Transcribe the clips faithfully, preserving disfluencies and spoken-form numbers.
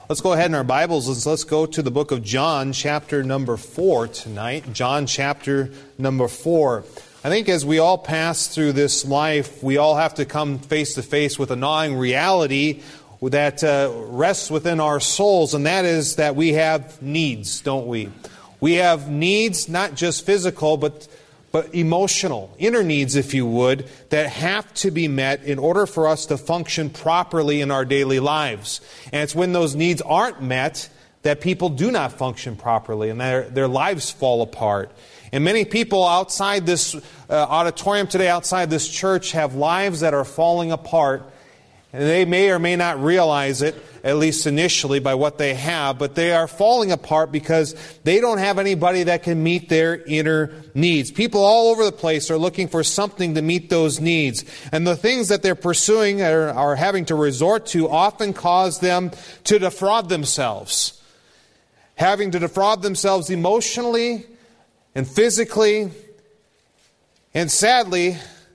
Let's go ahead in our Bibles and let's go to the book of John, chapter number four tonight. John, chapter number four. I think as we all pass through this life, we all have to come face to face with a gnawing reality that uh, rests within our souls, and that is that we have needs, don't we? We have needs, not just physical, but but emotional, inner needs, if you would, that have to be met in order for us to function properly in our daily lives. And it's when those needs aren't met that people do not function properly and their, their lives fall apart. And many people outside this uh, auditorium today, outside this church, have lives that are falling apart. And they may or may not realize it, at least initially, by what they have, but they are falling apart because they don't have anybody that can meet their inner needs. People all over the place are looking for something to meet those needs. And the things that they're pursuing or are having to resort to often cause them to defraud themselves. Having to defraud themselves emotionally and physically. And sadly,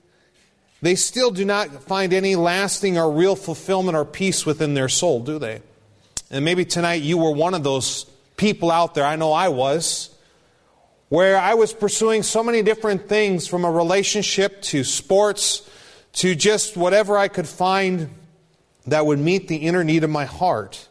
they still do not find any lasting or real fulfillment or peace within their soul, do they? And maybe tonight you were one of those people out there, I know I was, where I was pursuing so many different things, from a relationship to sports to just whatever I could find that would meet the inner need of my heart.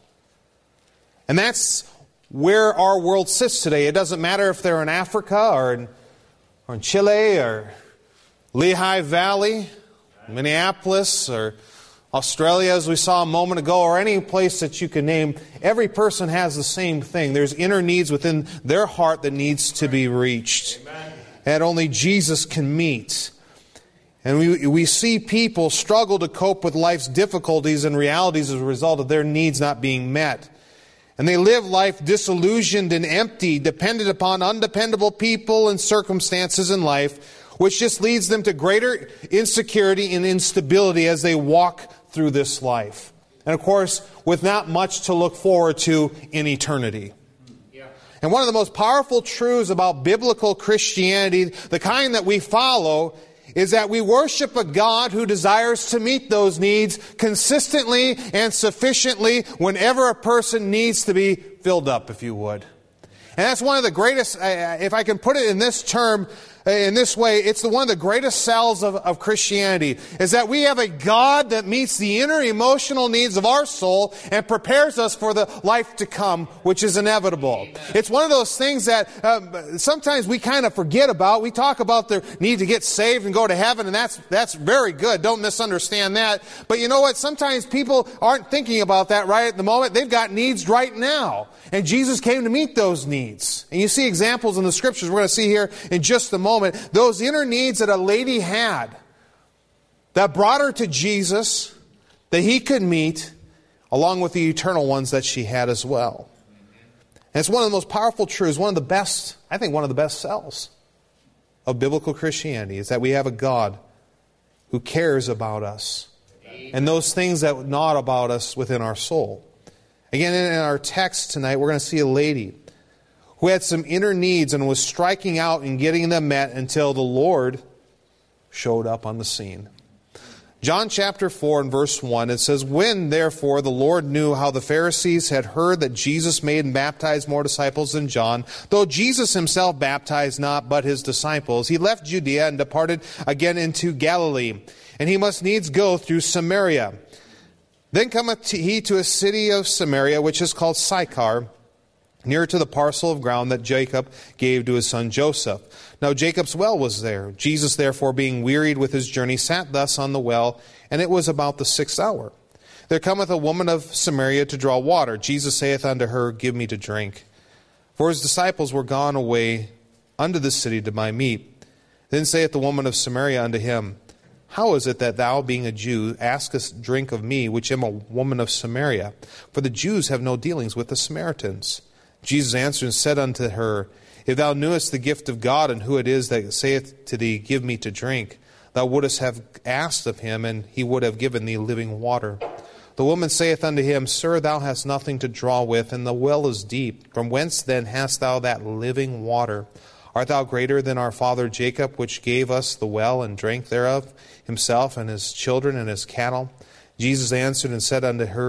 And that's where our world sits today. It doesn't matter if they're in Africa or in, or in Chile or Lehigh Valley, Minneapolis, or Australia, as we saw a moment ago, or any place that you can name. Every person has the same thing. There's inner needs within their heart that needs to be reached. Amen. And only Jesus can meet. And we, we see people struggle to cope with life's difficulties and realities as a result of their needs not being met. And they live life disillusioned and empty, dependent upon undependable people and circumstances in life, which just leads them to greater insecurity and instability as they walk through this life. And of course, with not much to look forward to in eternity. Yeah. And one of the most powerful truths about biblical Christianity, the kind that we follow, is that we worship a God who desires to meet those needs consistently and sufficiently whenever a person needs to be filled up, if you would. And that's one of the greatest, if I can put it in this term, in this way, it's the one of the greatest sells of, of Christianity, is that we have a God that meets the inner emotional needs of our soul and prepares us for the life to come, which is inevitable. Amen. It's one of those things that um, sometimes we kind of forget about. We talk about the need to get saved and go to heaven, and that's that's very good. Don't misunderstand that. But you know what? Sometimes people aren't thinking about that right at the moment. They've got needs right now. And Jesus came to meet those needs. And you see examples in the Scriptures we're going to see here in just a moment. Those inner needs that a lady had that brought her to Jesus, that He could meet, along with the eternal ones that she had as well. And it's one of the most powerful truths, one of the best, I think one of the best sells of biblical Christianity, is that we have a God who cares about us and those things that gnaw about us within our soul. Again, in our text tonight, we're going to see a lady who had some inner needs and was striking out and getting them met until the Lord showed up on the scene. John chapter four and verse one, it says, "When therefore the Lord knew how the Pharisees had heard that Jesus made and baptized more disciples than John, though Jesus himself baptized not but his disciples, he left Judea and departed again into Galilee. And he must needs go through Samaria. Then cometh he to a city of Samaria, which is called Sychar, near to the parcel of ground that Jacob gave to his son Joseph. Now Jacob's well was there. Jesus therefore, being wearied with his journey, sat thus on the well, and it was about the sixth hour. There cometh a woman of Samaria to draw water. Jesus saith unto her, Give me to drink. For his disciples were gone away unto the city to buy meat. Then saith the woman of Samaria unto him, How is it that thou, being a Jew, askest drink of me, which am a woman of Samaria? For the Jews have no dealings with the Samaritans. Jesus answered and said unto her, If thou knewest the gift of God, and who it is that saith to thee, Give me to drink, thou wouldest have asked of him, and he would have given thee living water. The woman saith unto him, Sir, thou hast nothing to draw with, and the well is deep. From whence then hast thou that living water? Art thou greater than our father Jacob, which gave us the well, and drank thereof, himself and his children and his cattle? Jesus answered and said unto her,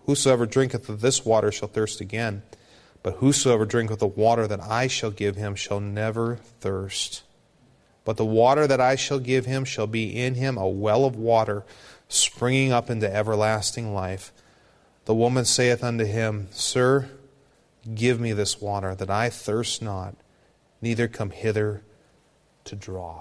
Whosoever drinketh of this water shall thirst again. But whosoever drinketh the water that I shall give him shall never thirst. But the water that I shall give him shall be in him a well of water, springing up into everlasting life. The woman saith unto him, Sir, give me this water, that I thirst not, neither come hither to draw.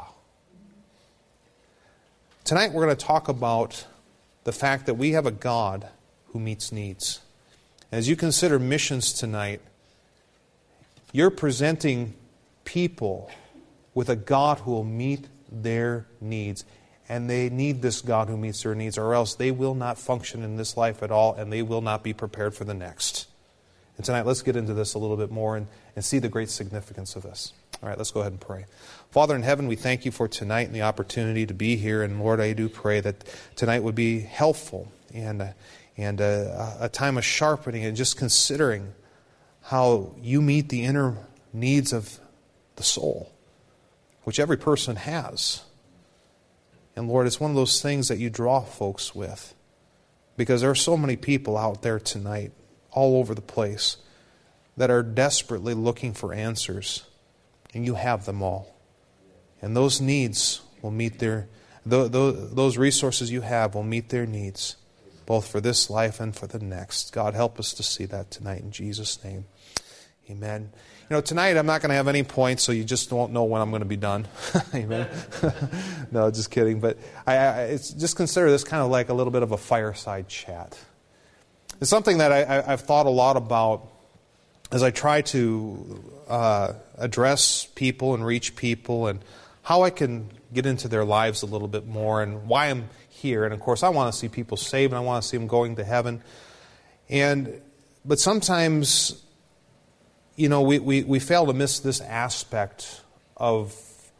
Tonight we're going to talk about the fact that we have a God who meets needs. As you consider missions tonight, you're presenting people with a God who will meet their needs. And they need this God who meets their needs, or else they will not function in this life at all, and they will not be prepared for the next. And tonight, let's get into this a little bit more and, and see the great significance of this. All right, let's go ahead and pray. Father in heaven, we thank you for tonight and the opportunity to be here. And Lord, I do pray that tonight would be helpful and, uh, and uh, a time of sharpening and just considering how you meet the inner needs of the soul, which every person has. And Lord, it's one of those things that you draw folks with, because there are so many people out there tonight, all over the place, that are desperately looking for answers, and you have them all. And those needs will meet their, those resources you have will meet their needs, both for this life and for the next. God, help us to see that tonight in Jesus' name. Amen. You know, tonight I'm not going to have any points, so you just won't know when I'm going to be done. Amen. No, just kidding. But I, I it's, just consider this kind of like a little bit of a fireside chat. It's something that I, I, I've thought a lot about as I try to uh, address people and reach people, and how I can get into their lives a little bit more, and why I'm here. And of course, I want to see people saved, and I want to see them going to heaven. And but sometimes, you know, we, we, we fail to miss this aspect of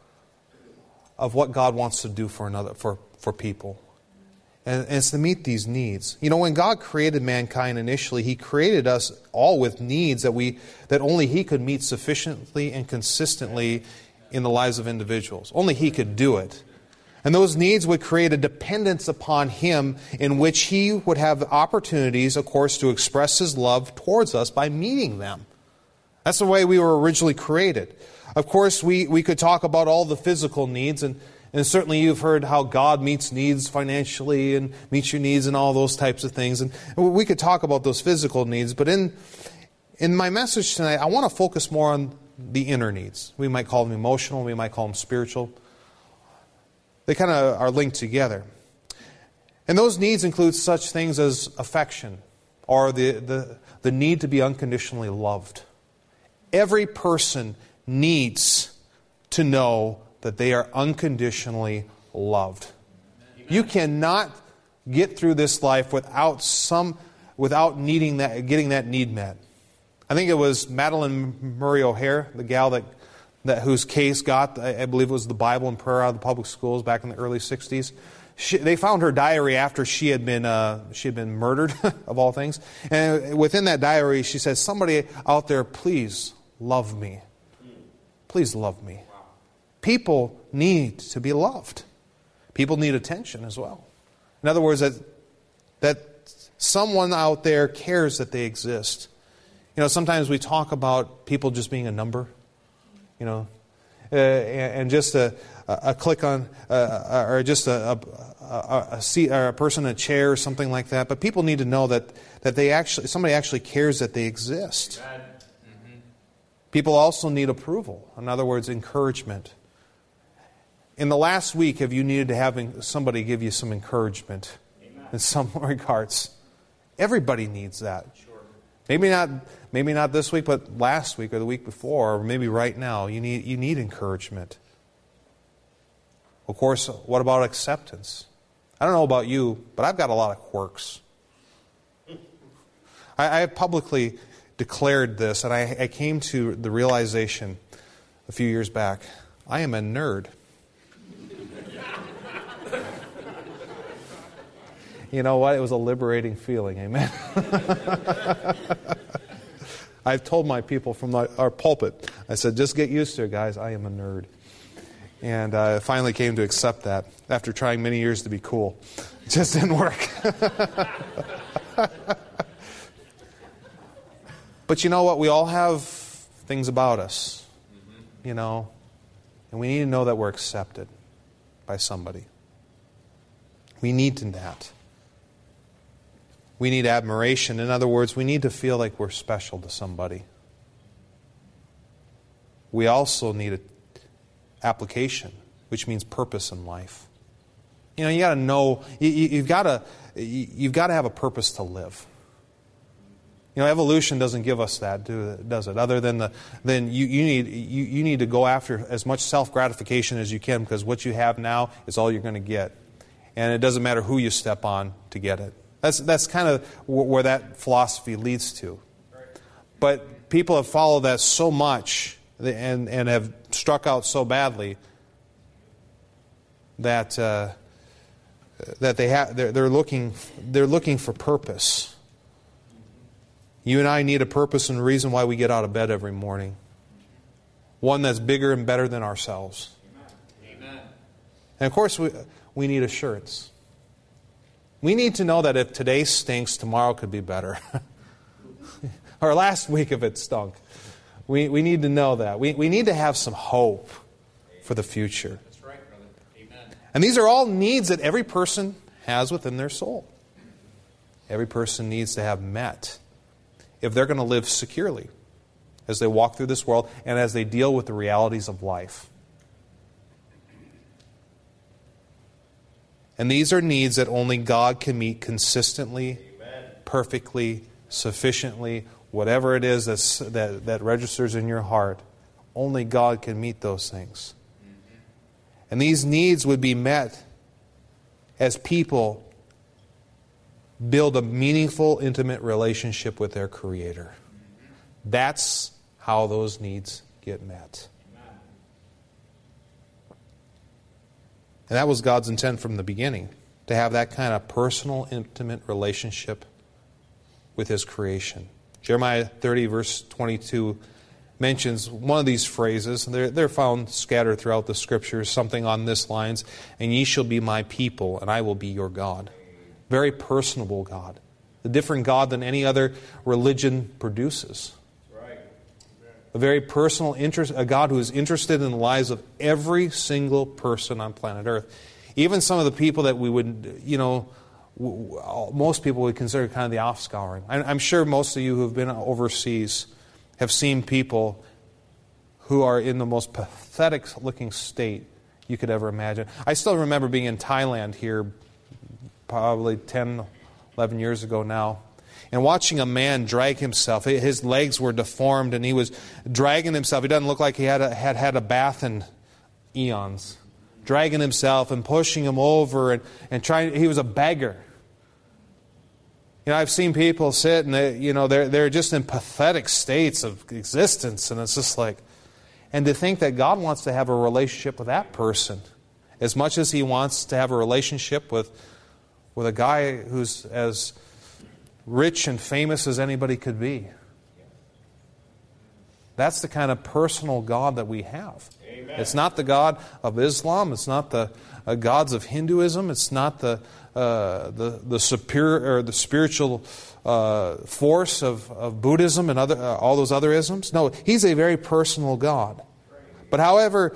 of what God wants to do for another for, for people. And, and it's to meet these needs. You know, when God created mankind initially, He created us all with needs that we that only He could meet sufficiently and consistently in the lives of individuals. Only He could do it. And those needs would create a dependence upon Him, in which He would have opportunities, of course, to express His love towards us by meeting them. That's the way we were originally created. Of course, we, we could talk about all the physical needs, and, and certainly you've heard how God meets needs financially and meets your needs and all those types of things. And we could talk about those physical needs, but in, in my message tonight, I want to focus more on the inner needs. We might call them emotional, we might call them spiritual. They kind of are linked together. And those needs include such things as affection, or the, the, the need to be unconditionally loved. Every person needs to know that they are unconditionally loved. Amen. You cannot get through this life without some, without needing that, getting that need met. I think it was Madeline Murray O'Hare, the gal that, that whose case got, I believe it was the Bible and prayer out of the public schools back in the early sixties. She, they found her diary after she had been uh, she had been murdered, of all things. And within that diary, she says, "Somebody out there, please love me. Please love me." People need to be loved. People need attention as well. In other words, that that someone out there cares that they exist. You know, sometimes we talk about people just being a number, you know, uh, and, and just a, a click on, uh, or just a, a, a seat, or a person in a chair, or something like that. But people need to know that that they actually, somebody actually cares that they exist. Mm-hmm. People also need approval. In other words, encouragement. In the last week, have you needed to have somebody give you some encouragement? Amen. In some regards? Everybody needs that. Sure. Maybe not, maybe not this week, but last week or the week before, or maybe right now. You need, you need encouragement. Of course, what about acceptance? I don't know about you, but I've got a lot of quirks. I, I have publicly declared this, and I, I came to the realization a few years back: I am a nerd. You know what? It was a liberating feeling. Amen. I've told my people from my, our pulpit, I said, just get used to it, guys. I am a nerd. And I uh, finally came to accept that after trying many years to be cool. It just didn't work. But you know what? We all have things about us, you know, and we need to know that we're accepted by somebody. We need that. We need admiration. In other words, we need to feel like we're special to somebody. We also need an application, which means purpose in life. You know, you got to know, you, you've got to, you've got to have a purpose to live. You know, evolution doesn't give us that, does it? Other than the, then you, you need you, you need to go after as much self-gratification as you can, because what you have now is all you're going to get, and it doesn't matter who you step on to get it. That's that's kind of where that philosophy leads to. But people have followed that so much and and have struck out so badly that uh, that they have they're, they're looking they're looking for purpose. You and I need a purpose and a reason why we get out of bed every morning. One that's bigger and better than ourselves. Amen. And of course, we we need assurance. We need to know that if today stinks, tomorrow could be better. Or last week if it stunk. We we need to know that. We we need to have some hope for the future. That's right, brother. Amen. And these are all needs that every person has within their soul. Every person needs to have met if they're going to live securely as they walk through this world and as they deal with the realities of life. And these are needs that only God can meet consistently, Amen. Perfectly, sufficiently, whatever it is that's, that, that registers in your heart. Only God can meet those things. Mm-hmm. And these needs would be met as people build a meaningful, intimate relationship with their Creator. Mm-hmm. That's how those needs get met. And that was God's intent from the beginning, to have that kind of personal, intimate relationship with His creation. Jeremiah thirty, verse twenty-two, mentions one of these phrases. They're, they're found scattered throughout the Scriptures, something on this lines, "And ye shall be my people, and I will be your God." Very personable God. A different God than any other religion produces. A very personal interest, a God who is interested in the lives of every single person on planet Earth. Even some of the people that we would, you know, most people would consider kind of the offscouring. I'm sure most of you who have been overseas have seen people who are in the most pathetic looking state you could ever imagine. I still remember being in Thailand here probably ten, eleven years ago now, and watching a man drag himself. His legs were deformed and he was dragging himself. He doesn't look like he had a, had, had a bath in eons. Dragging himself and pushing him over and, and trying. He was a beggar. You know, I've seen people sit and they, you know, they're, they're just in pathetic states of existence, and it's just like, and to think that God wants to have a relationship with that person as much as He wants to have a relationship with, with a guy who's as rich and famous as anybody could be. That's the kind of personal God that we have. Amen. It's not the God of Islam. It's not the uh, gods of Hinduism. It's not the uh, the the superior or the spiritual uh, force of, of Buddhism and other uh, all those other isms. No, He's a very personal God. But however,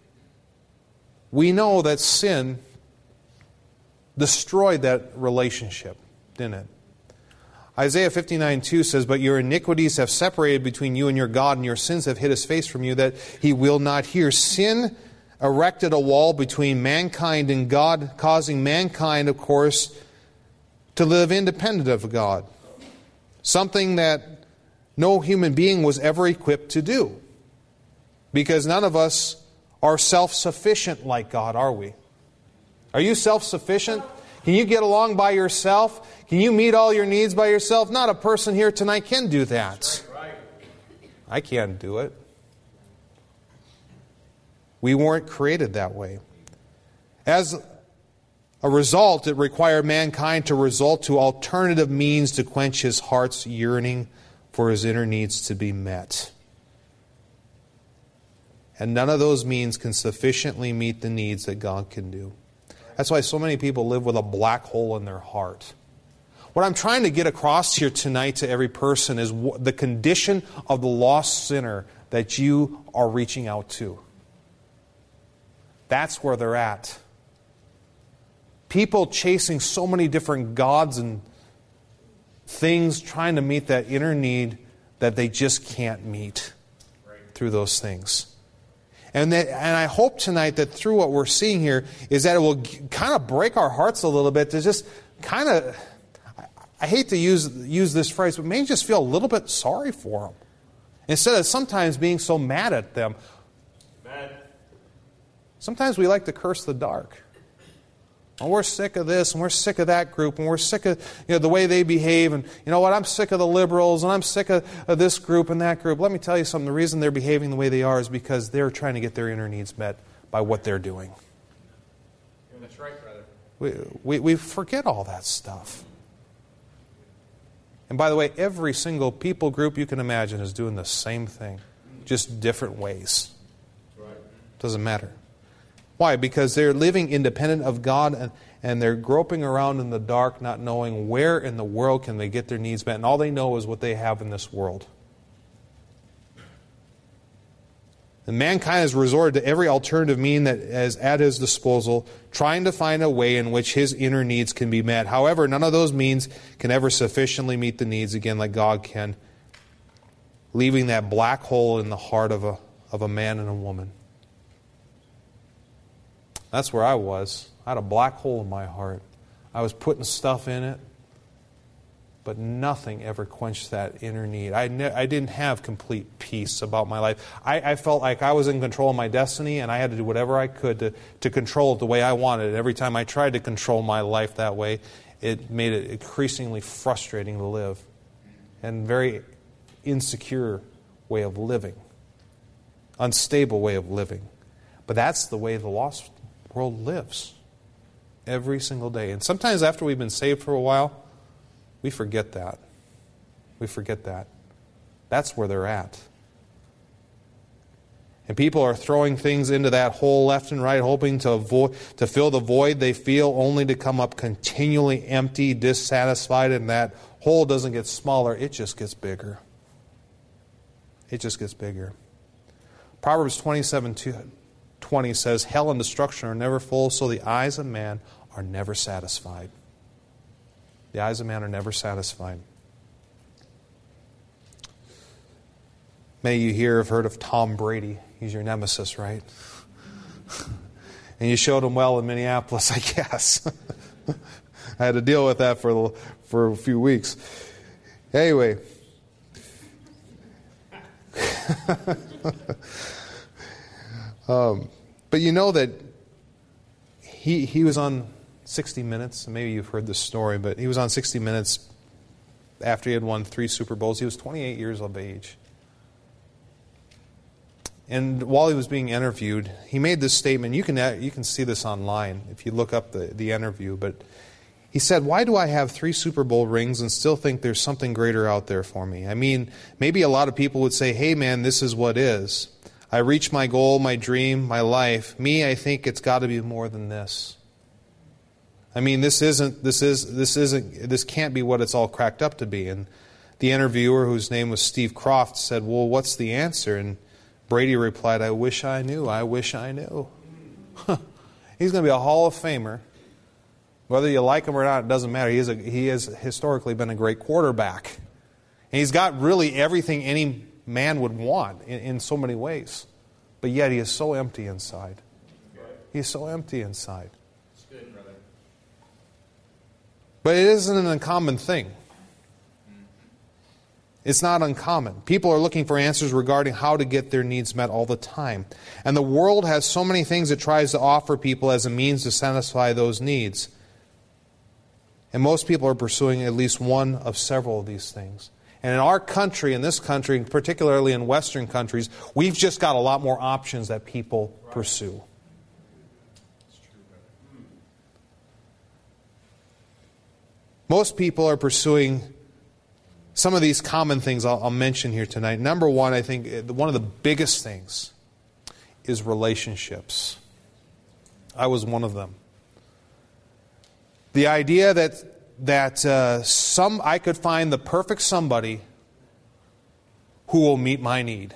we know that sin destroyed that relationship, didn't it? Isaiah fifty-nine two says, "But your iniquities have separated between you and your God, and your sins have hid His face from you, that He will not hear." Sin erected a wall between mankind and God, causing mankind, of course, to live independent of God. Something that no human being was ever equipped to do. Because none of us are self-sufficient like God, are we? Are you self-sufficient? Can you get along by yourself? Can you meet all your needs by yourself? Not a person here tonight can do that. I can't do it. We weren't created that way. As a result, it required mankind to resort to alternative means to quench his heart's yearning for his inner needs to be met. And none of those means can sufficiently meet the needs that God can do. That's why so many people live with a black hole in their heart. What I'm trying to get across here tonight to every person is the condition of the lost sinner that you are reaching out to. That's where they're at. People chasing so many different gods and things, trying to meet that inner need that they just can't meet through those things. And that, and I hope tonight that through what we're seeing here is that it will kind of break our hearts a little bit to just kind of, I hate to use use this phrase, but maybe just feel a little bit sorry for them. Instead of sometimes being so mad at them. Mad. Sometimes we like to curse the dark. Oh, we're sick of this, and we're sick of that group, and we're sick of you know the way they behave, and you know what, I'm sick of the liberals, and I'm sick of, of this group and that group. Let me tell you something, the reason they're behaving the way they are is because they're trying to get their inner needs met by what they're doing. That's right, brother. We, we, we forget all that stuff. And by the way, every single people group you can imagine is doing the same thing, just different ways. Right. Doesn't matter. Why? Because they're living independent of God and, and they're groping around in the dark, not knowing where in the world can they get their needs met. And all they know is what they have in this world. And mankind has resorted to every alternative mean that is at his disposal, trying to find a way in which his inner needs can be met. However, none of those means can ever sufficiently meet the needs again like God can, leaving that black hole in the heart of a, of a man and a woman. That's where I was. I had a black hole in my heart. I was putting stuff in it, but nothing ever quenched that inner need. I, ne- I didn't have complete peace about my life. I, I felt like I was in control of my destiny, and I had to do whatever I could to, to control it the way I wanted. And every time I tried to control my life that way, it made it increasingly frustrating to live. And very insecure way of living. Unstable way of living. But that's the way the lost world lives every single day. And sometimes after we've been saved for a while, we forget that. We forget that. That's where they're at. And people are throwing things into that hole left and right, hoping to avoid, to fill the void they feel, only to come up continually empty, dissatisfied, and that hole doesn't get smaller, it just gets bigger. It just gets bigger. Proverbs twenty-seven twenty says, hell and destruction are never full, so the eyes of man are never satisfied. The eyes of man are never satisfied. Many of you here have heard of Tom Brady. He's your nemesis, right? And you showed him well in Minneapolis, I guess. I had to deal with that for, for a few weeks. Anyway. um, but you know that he he was on sixty minutes. Maybe you've heard this story, but he was on sixty minutes after he had won three Super Bowls. He was twenty-eight years of age. And while he was being interviewed, he made this statement. You can you can see this online if you look up the, the interview. But he said, why do I have three Super Bowl rings and still think there's something greater out there for me? I mean, maybe a lot of people would say, hey man, this is what is. I reached my goal, my dream, my life. Me, I think it's got to be more than this. I mean, this isn't, this is, this isn't, this can't be what it's all cracked up to be. And the interviewer, whose name was Steve Croft, said, well, what's the answer? And Brady replied, I wish I knew. I wish I knew. He's going to be a Hall of Famer. Whether you like him or not, it doesn't matter. He is a, he has historically been a great quarterback. And he's got really everything any man would want in, in so many ways. But yet he is so empty inside. He's so empty inside. It's good, brother. But it isn't an uncommon thing. It's not uncommon. People are looking for answers regarding how to get their needs met all the time. And the world has so many things it tries to offer people as a means to satisfy those needs. And most people are pursuing at least one of several of these things. And in our country, in this country, particularly in Western countries, we've just got a lot more options that people right. pursue. It's true, brother. Most people are pursuing some of these common things I'll, I'll mention here tonight. Number one, I think one of the biggest things is relationships. I was one of them. The idea that that uh, some I could find the perfect somebody who will meet my need.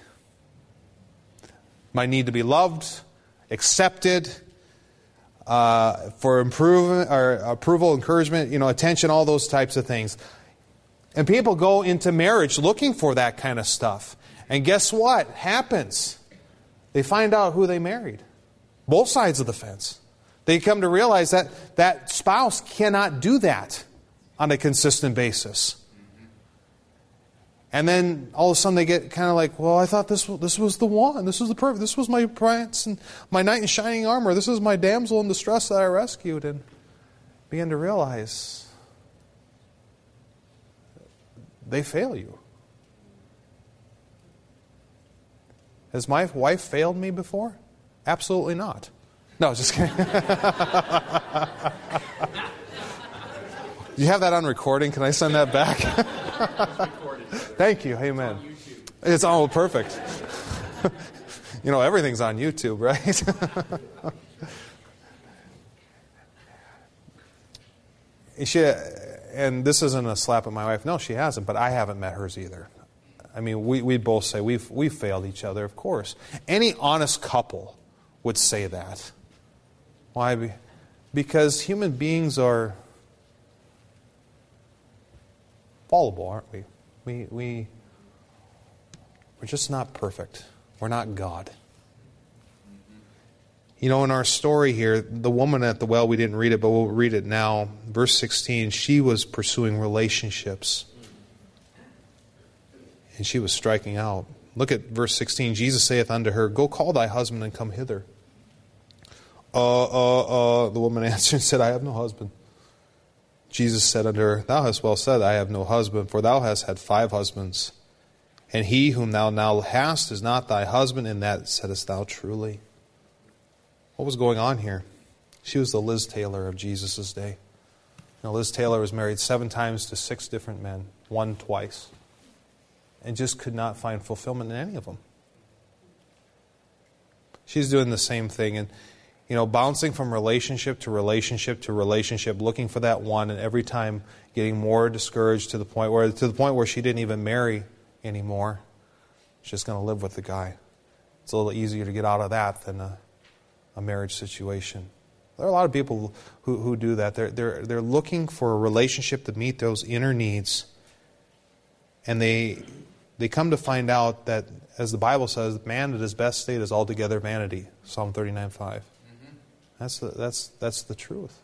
My need to be loved, accepted, uh, for improvement or approval, encouragement, you know, attention, all those types of things. And people go into marriage looking for that kind of stuff. And guess what happens? They find out who they married. Both sides of the fence. They come to realize that that spouse cannot do that on a consistent basis. And then all of a sudden they get kind of like, well, I thought this this was the one. This was the perfect. This was my prince and my knight in shining armor. This is my damsel in distress that I rescued. And begin to realize they fail you. Has my wife failed me before? Absolutely not. No, just kidding. Do you have that on recording? Can I send that back? Thank you. Amen. It's all perfect. You know, everything's on YouTube, right? She, and this isn't a slap at my wife. No, she hasn't, but I haven't met hers either. I mean, we we both say we've we've failed each other, of course. Any honest couple would say that. Why? Because human beings are fallible, aren't we? We we we're just not perfect. We're not God. You know, in our story here, the woman at the well, we didn't read it, but we'll read it now. Verse sixteen, she was pursuing relationships. And she was striking out. Look at verse sixteen. Jesus saith unto her, Go call thy husband and come hither. Uh, uh, uh, the woman answered and said, I have no husband. Jesus said unto her, Thou hast well said, I have no husband, for thou hast had five husbands. And he whom thou now hast is not thy husband, and that saidest thou truly. What was going on here? She was the Liz Taylor of Jesus' day. You know, Liz Taylor was married seven times to six different men, one twice, and just could not find fulfillment in any of them. She's doing the same thing, and you know, bouncing from relationship to relationship to relationship, looking for that one, and every time getting more discouraged to the point where to the point where she didn't even marry anymore. She's just going to live with the guy. It's a little easier to get out of that than a, a marriage situation. There are a lot of people who, who do that. They're they're they're looking for a relationship to meet those inner needs, and they they come to find out that, as the Bible says, man at his best state is altogether vanity. Psalm thirty-nine five. That's the, that's that's the truth.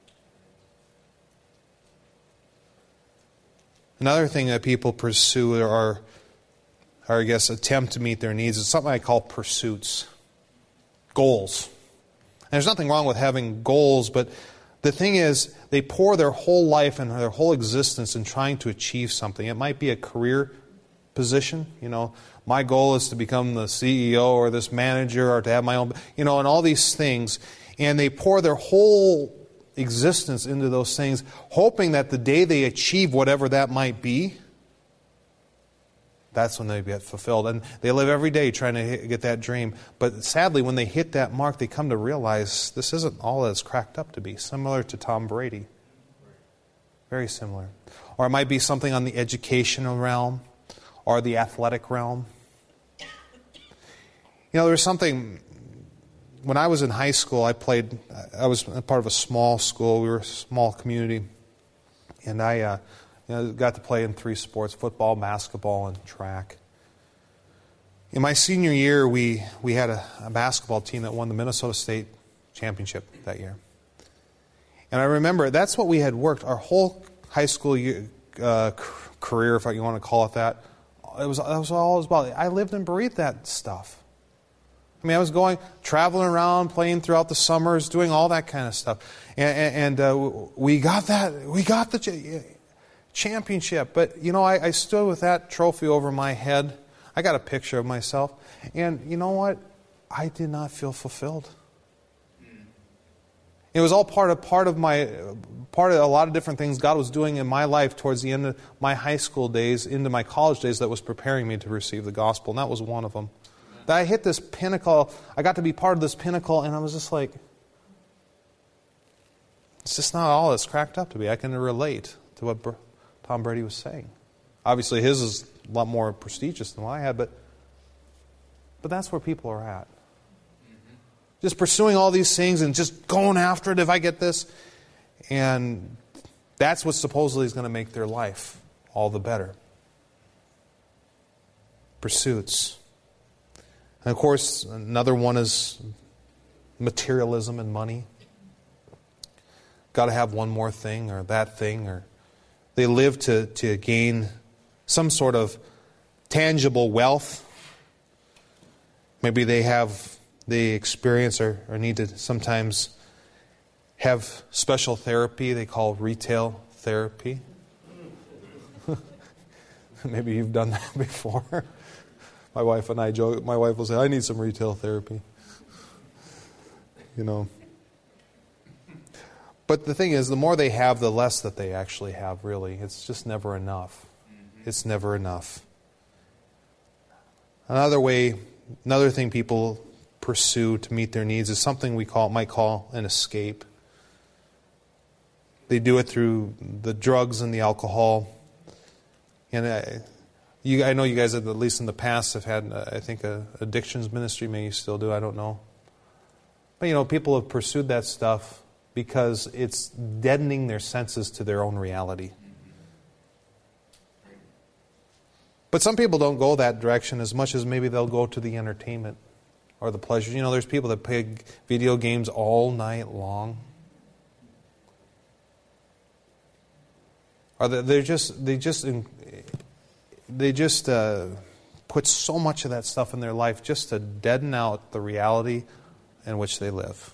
Another thing that people pursue are, or I guess attempt to meet their needs is something I call pursuits, goals. And there's nothing wrong with having goals, but the thing is, they pour their whole life and their whole existence in trying to achieve something. It might be a career position. You know, my goal is to become the C E O or this manager or to have my own, you know, and all these things. And they pour their whole existence into those things, hoping that the day they achieve whatever that might be, that's when they get fulfilled. And they live every day trying to hit, get that dream. But sadly, when they hit that mark, they come to realize this isn't all that it's cracked up to be. Similar to Tom Brady. Very similar. Or it might be something on the educational realm or the athletic realm. You know, there's something... When I was in high school, I played, I was part of a small school. We were a small community. And I uh, you know, got to play in three sports, football, basketball, and track. In my senior year, we, we had a, a basketball team that won the Minnesota State Championship that year. And I remember that's what we had worked our whole high school year, uh, career, if you want to call it that. It was, that was all it was about. I lived and breathed that stuff. I mean, I was going, traveling around, playing throughout the summers, doing all that kind of stuff. And, and uh, we got that, we got the ch- championship. But, you know, I, I stood with that trophy over my head. I got a picture of myself. And you know what? I did not feel fulfilled. It was all part of part of my, part of a lot of different things God was doing in my life towards the end of my high school days, into my college days, that was preparing me to receive the gospel. And that was one of them. That I hit this pinnacle, I got to be part of this pinnacle, and I was just like, It's just not all it's cracked up to be. I can relate to what Br- Tom Brady was saying. Obviously, his is a lot more prestigious than what I had, but but that's where people are at. Mm-hmm. Just pursuing all these things and just going after it if I get this. And that's what supposedly is going to make their life all the better. Pursuits. And of course, another one is materialism and money. Got to have one more thing or that thing, or they live to, to gain some sort of tangible wealth. Maybe they have the experience or, or need to sometimes have special therapy they call retail therapy. Maybe you've done that before. My wife and I joke, my wife will say, I need some retail therapy. You know. But the thing is, the more they have, the less that they actually have, really. It's just never enough. Mm-hmm. It's never enough. Another way, another thing people pursue to meet their needs is something we call might call an escape. They do it through the drugs and the alcohol. And I, you, I know you guys, at least in the past, have had, uh, I think, a addictions ministry. Maybe you still do. I don't know. But, you know, people have pursued that stuff because it's deadening their senses to their own reality. But some people don't go that direction as much as maybe they'll go to the entertainment or the pleasures. You know, there's people that play video games all night long. Or they're just they just they just uh, put so much of that stuff in their life just to deaden out the reality in which they live.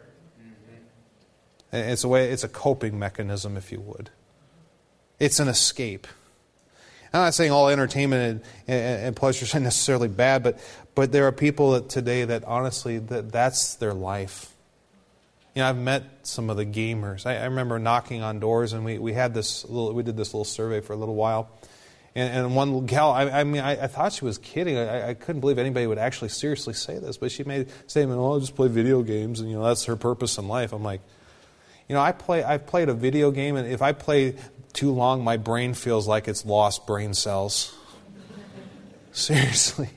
And it's a way, it's a coping mechanism, if you would. It's an escape. I'm not saying all entertainment and, and, and pleasures are necessarily bad, but but there are people that today that honestly that that's their life. You know, I've met some of the gamers. I, I remember knocking on doors, and we, we had this little we did this little survey for a little while. And, and one gal, I, I mean, I, I thought she was kidding. I, I couldn't believe anybody would actually seriously say this, but she made a statement, "Oh, I'll just play video games, and you know that's her purpose in life." I'm like, you know, I play. I've played a video game, and if I play too long, my brain feels like it's lost brain cells. Seriously,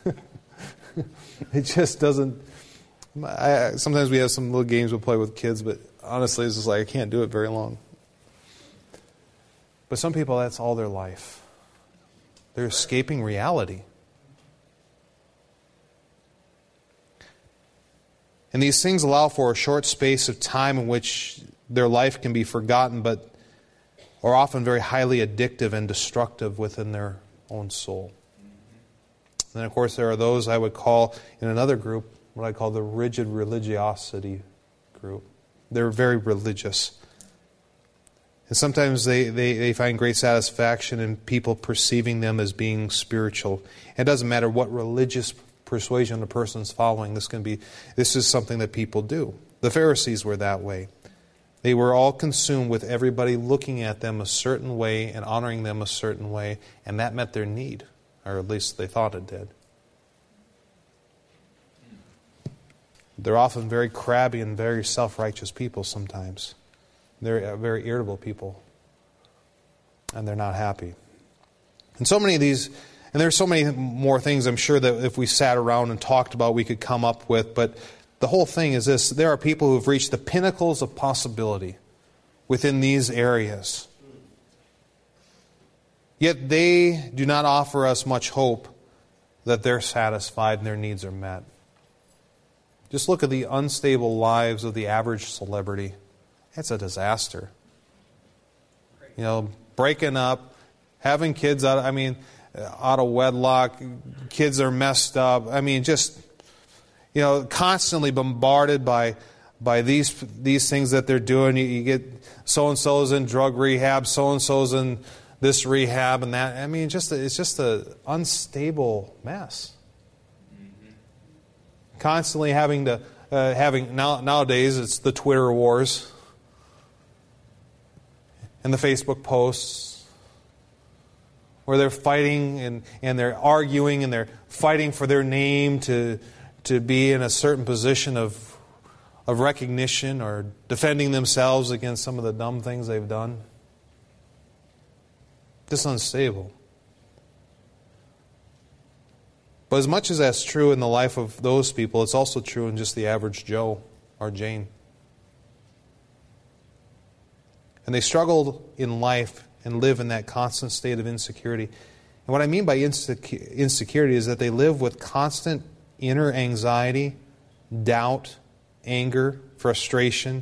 it just doesn't. I, sometimes we have some little games we'll play with kids, but honestly, it's just like I can't do it very long. But some people, that's all their life. They're escaping reality. And these things allow for a short space of time in which their life can be forgotten, but are often very highly addictive and destructive within their own soul. And then, of course, there are those I would call, in another group, what I call the rigid religiosity group. They're very religious. And sometimes they, they, they find great satisfaction in people perceiving them as being spiritual. It doesn't matter what religious persuasion a person's following. This can be, this is something that people do. The Pharisees were that way. They were all consumed with everybody looking at them a certain way and honoring them a certain way, and that met their need, or at least they thought it did. They're often very crabby and very self-righteous people sometimes. They're very irritable people. And they're not happy. And so many of these, and there's so many more things I'm sure that if we sat around and talked about we could come up with, but the whole thing is this: there are people who have reached the pinnacles of possibility within these areas. Yet they do not offer us much hope that they're satisfied and their needs are met. Just look at the unstable lives of the average celebrity. It's a disaster. You know, breaking up, having kids out, I mean, out of wedlock, kids are messed up. I mean, just, you know, constantly bombarded by by these these things that they're doing. You, you get so-and-so's in drug rehab, so-and-so's in this rehab and that. I mean, just it's just an unstable mess. Constantly having to, uh, having, now, nowadays it's the Twitter wars and the Facebook posts where they're fighting and, and they're arguing and they're fighting for their name to to be in a certain position of of recognition or defending themselves against some of the dumb things they've done. Just unstable. But as much as that's true in the life of those people, it's also true in just the average Joe or Jane. And they struggle in life and live in that constant state of insecurity. And what I mean by insec- insecurity is that they live with constant inner anxiety, doubt, anger, frustration,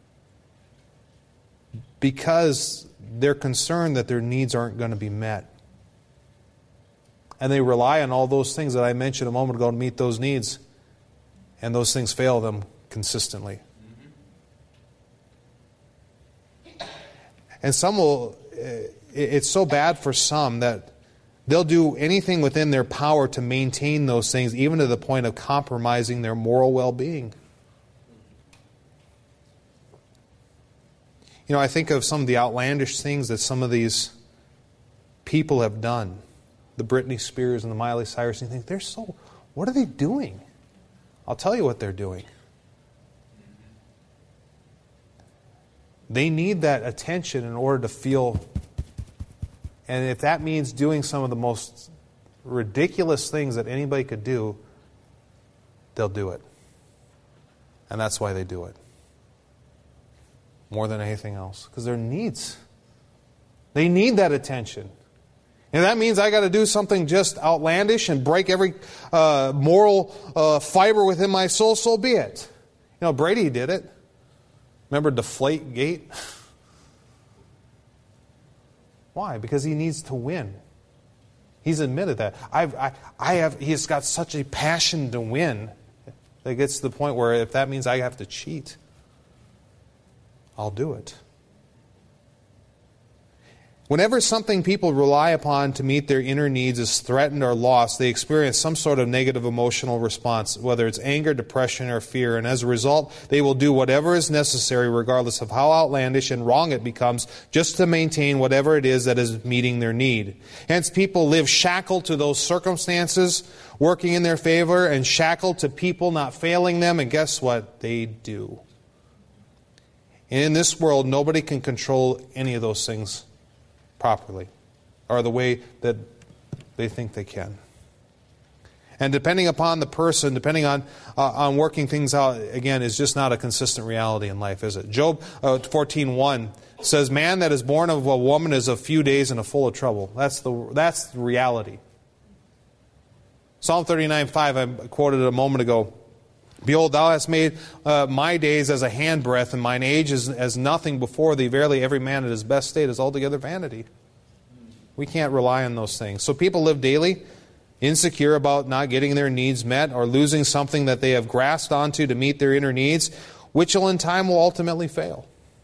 because they're concerned that their needs aren't going to be met. And they rely on all those things that I mentioned a moment ago to meet those needs. And those things fail them consistently. Mm-hmm. And some will, it's so bad for some that they'll do anything within their power to maintain those things, even to the point of compromising their moral well-being. You know, I think of some of the outlandish things that some of these people have done. The Britney Spears and the Miley Cyrus, and you think, they're so, what are they doing? I'll tell you what they're doing. They need that attention in order to feel, and if that means doing some of the most ridiculous things that anybody could do, they'll do it. And that's why they do it. More than anything else. Because their needs. They need that attention. And that means I got to do something just outlandish and break every uh, moral uh, fiber within my soul, so be it. You know, Brady did it. Remember Deflate Gate? Why? Because he needs to win. He's admitted that. I've, I, I have. He's got such a passion to win that it gets to the point where if that means I have to cheat, I'll do it. Whenever something people rely upon to meet their inner needs is threatened or lost, they experience some sort of negative emotional response, whether it's anger, depression, or fear. And as a result, they will do whatever is necessary, regardless of how outlandish and wrong it becomes, just to maintain whatever it is that is meeting their need. Hence, people live shackled to those circumstances working in their favor and shackled to people not failing them. And guess what? They do. And in this world, nobody can control any of those things properly, or the way that they think they can. And depending upon the person, depending on uh, on working things out, again, is just not a consistent reality in life, is it? Job uh, fourteen one says, "Man that is born of a woman is of few days and a full of trouble." That's the that's the reality. Psalm thirty-nine five, I quoted a moment ago. "Behold, thou hast made uh, my days as a handbreadth, and mine age is as nothing before thee. Verily, every man at his best state is altogether vanity." We can't rely on those things. So people live daily insecure about not getting their needs met or losing something that they have grasped onto to meet their inner needs, which will in time will ultimately fail.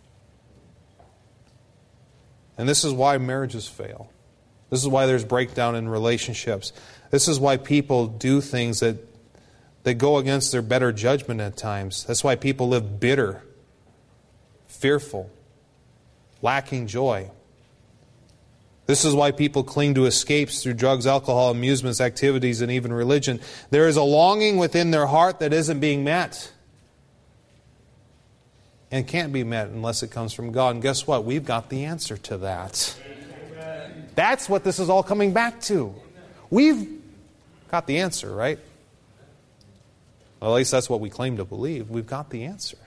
And this is why marriages fail. This is why there's breakdown in relationships. This is why people do things that They go against their better judgment at times. That's why people live bitter, fearful, lacking joy. This is why people cling to escapes through drugs, alcohol, amusements, activities, and even religion. There is a longing within their heart that isn't being met. And can't be met unless it comes from God. And guess what? We've got the answer to that. Amen. That's what this is all coming back to. We've got the answer, right? Well, at least that's what we claim to believe. We've got the answer.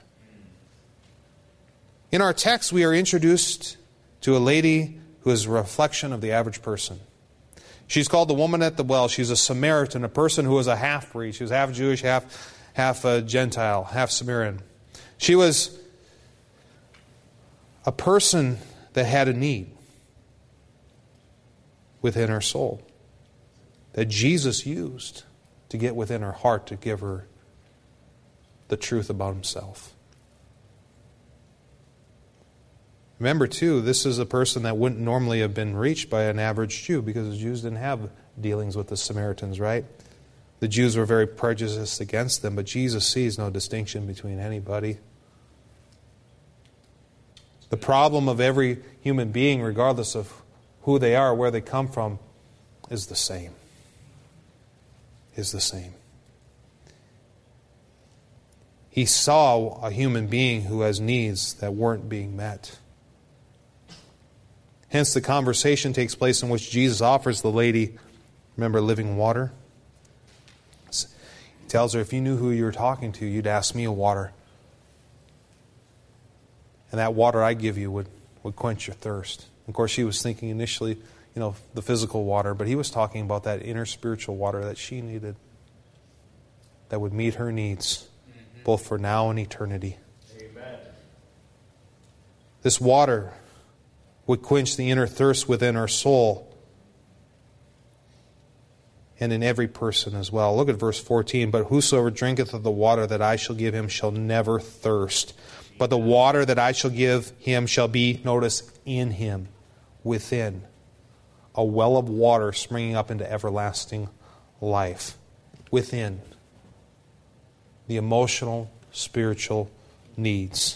In our text, we are introduced to a lady who is a reflection of the average person. She's called the woman at the well. She's a Samaritan, a person who was a half-breed. She was half Jewish, half, half uh, Gentile, half Samaritan. She was a person that had a need within her soul that Jesus used to get within her heart to give her the truth about himself. Remember, too, this is a person that wouldn't normally have been reached by an average Jew because the Jews didn't have dealings with the Samaritans, right? The Jews were very prejudiced against them, but Jesus sees no distinction between anybody. The problem of every human being, regardless of who they are, where they come from, is the same. Is the same. He saw a human being who has needs that weren't being met. Hence the conversation takes place in which Jesus offers the lady, remember, living water? He tells her, if you knew who you were talking to, you'd ask me a water. And that water I give you would, would quench your thirst. Of course, she was thinking initially, you know, the physical water, but he was talking about that inner spiritual water that she needed, that would meet her needs, mm-hmm. both for now and eternity. Amen. This water would quench the inner thirst within our soul and in every person as well. Look at verse fourteen. But whosoever drinketh of the water that I shall give him shall never thirst. But the water that I shall give him shall be, notice, in him, within. A well of water springing up into everlasting life. Within. The emotional, spiritual needs.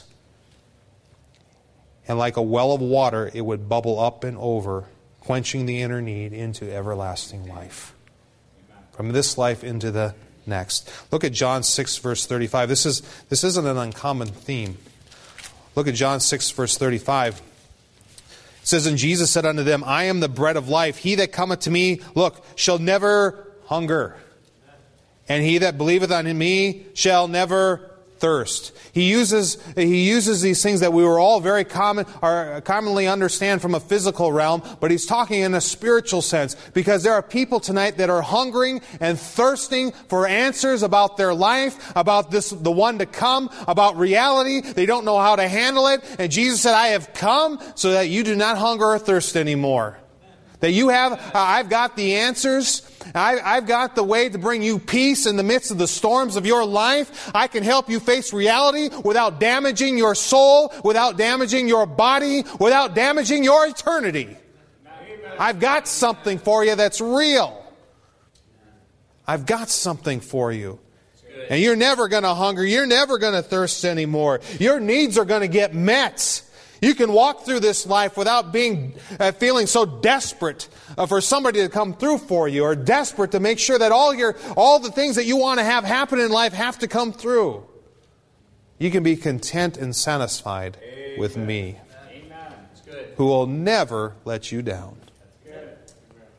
And like a well of water, it would bubble up and over, quenching the inner need into everlasting life. From this life into the next. Look at John six, verse thirty-five. This is this isn't an uncommon theme. Look at John six, verse thirty-five. It says, and Jesus said unto them, I am the bread of life. He that cometh to me, look, shall never hunger. And he that believeth on me shall never thirst. He uses he uses these things that we were all very common or commonly understand from a physical realm, but he's talking in a spiritual sense, because there are people tonight that are hungering and thirsting for answers about their life, about this the one to come, about reality. They don't know how to handle it. And Jesus said, I have come so that you do not hunger or thirst anymore. That you have, uh, I've got the answers. I, I've got the way to bring you peace in the midst of the storms of your life. I can help you face reality without damaging your soul, without damaging your body, without damaging your eternity. Amen. I've got something for you that's real. I've got something for you. And you're never going to hunger. You're never going to thirst anymore. Your needs are going to get met. You can walk through this life without being uh, feeling so desperate uh, for somebody to come through for you, or desperate to make sure that all your all the things that you want to have happen in life have to come through. You can be content and satisfied Amen. With me, Amen. Who will never let you down. That's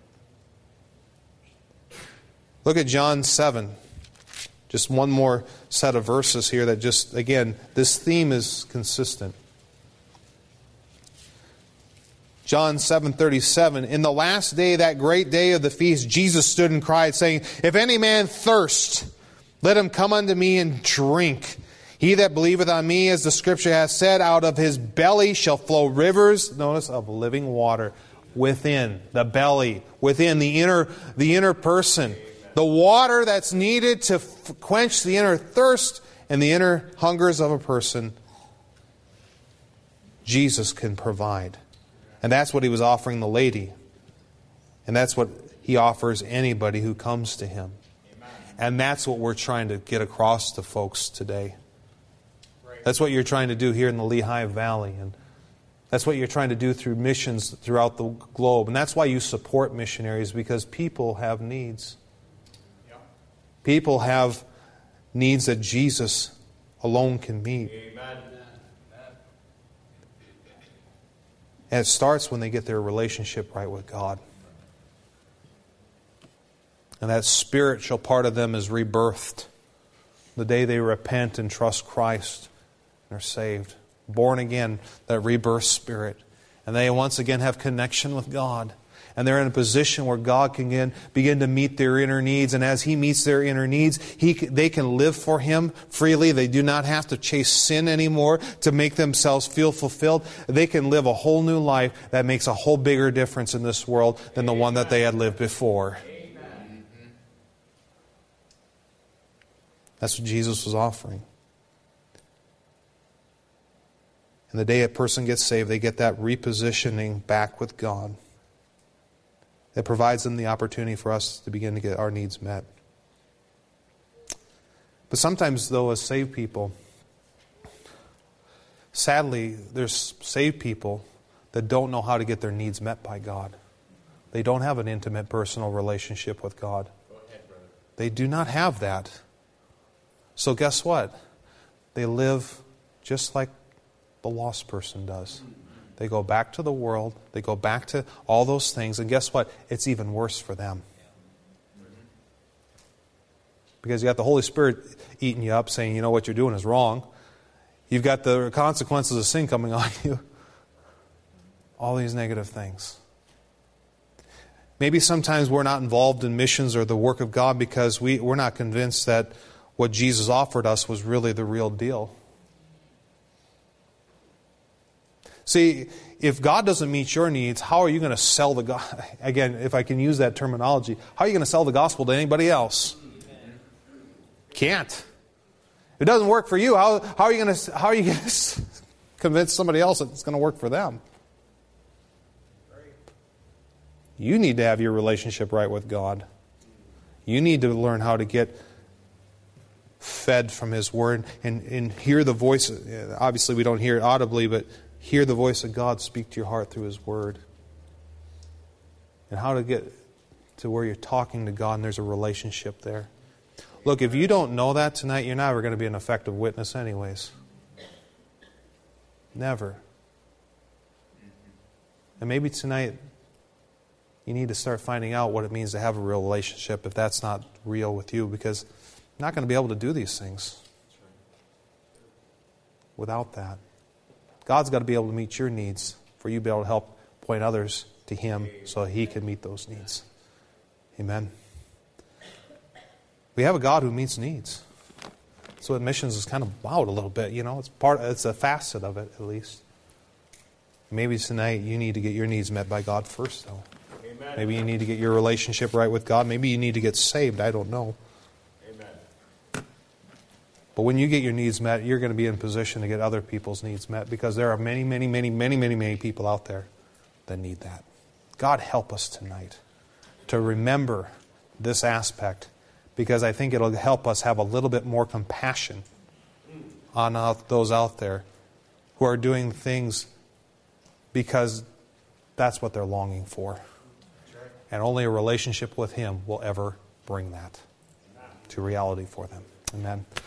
good. Look at John seven. Just one more set of verses here that just, again, this theme is consistent. John seven thirty-seven, in the last day, that great day of the feast, Jesus stood and cried, saying, if any man thirst, let him come unto me and drink. He that believeth on me, as the Scripture hath said, out of his belly shall flow rivers, notice, of living water. Within, the belly, within the inner, the inner person. The water that's needed to f- quench the inner thirst and the inner hungers of a person, Jesus can provide. And that's what he was offering the lady. And that's what he offers anybody who comes to him. Amen. And that's what we're trying to get across to folks today. Right. That's what you're trying to do here in the Lehigh Valley. And that's what you're trying to do through missions throughout the globe. And that's why you support missionaries, because people have needs. Yep. People have needs that Jesus alone can meet. Amen. And it starts when they get their relationship right with God. And that spiritual part of them is rebirthed the day they repent and trust Christ and are saved. Born again, that rebirth spirit. And they once again have connection with God. And they're in a position where God can begin, begin to meet their inner needs. And as He meets their inner needs, he, they can live for Him freely. They do not have to chase sin anymore to make themselves feel fulfilled. They can live a whole new life that makes a whole bigger difference in this world than the one that they had lived before. Amen. That's what Jesus was offering. And the day a person gets saved, they get that repositioning back with God. That provides them the opportunity for us to begin to get our needs met. But sometimes, though, as saved people, sadly, there's saved people that don't know how to get their needs met by God. They don't have an intimate, personal relationship with God. Go ahead, brother. They do not have that. So guess what? they live just like the lost person does. They go back to the world. They go back to all those things. And guess what? It's even worse for them. Because you got the Holy Spirit eating you up, saying, you know, what you're doing is wrong. You've got the consequences of sin coming on you. All these negative things. Maybe sometimes we're not involved in missions or the work of God because we, we're not convinced that what Jesus offered us was really the real deal. See, if God doesn't meet your needs, how are you going to sell the gospel? Again, if I can use that terminology, how are you going to sell the gospel to anybody else? Can't. If it doesn't work for you, how, how are you going to how are you going to convince somebody else that it's going to work for them? You need to have your relationship right with God. You need to learn how to get fed from His Word and, and hear the voice. Obviously, we don't hear it audibly, but hear the voice of God speak to your heart through His Word. And how to get to where you're talking to God and there's a relationship there. Look, if you don't know that tonight, you're never going to be an effective witness anyways. Never. And maybe tonight you need to start finding out what it means to have a real relationship if that's not real with you, because you're not going to be able to do these things without that. God's got to be able to meet your needs for you to be able to help point others to Him so He can meet those needs. Amen. We have a God who meets needs. So what missions is kind of about a little bit, you know. It's part. It's a facet of it, at least. Maybe tonight you need to get your needs met by God first, though. Amen. Maybe you need to get your relationship right with God. Maybe you need to get saved. I don't know. Amen. But when you get your needs met, you're going to be in position to get other people's needs met, because there are many, many, many, many, many, many people out there that need that. God help us tonight to remember this aspect, because I think it'll help us have a little bit more compassion on out, those out there who are doing things because that's what they're longing for. And only a relationship with Him will ever bring that to reality for them. Amen.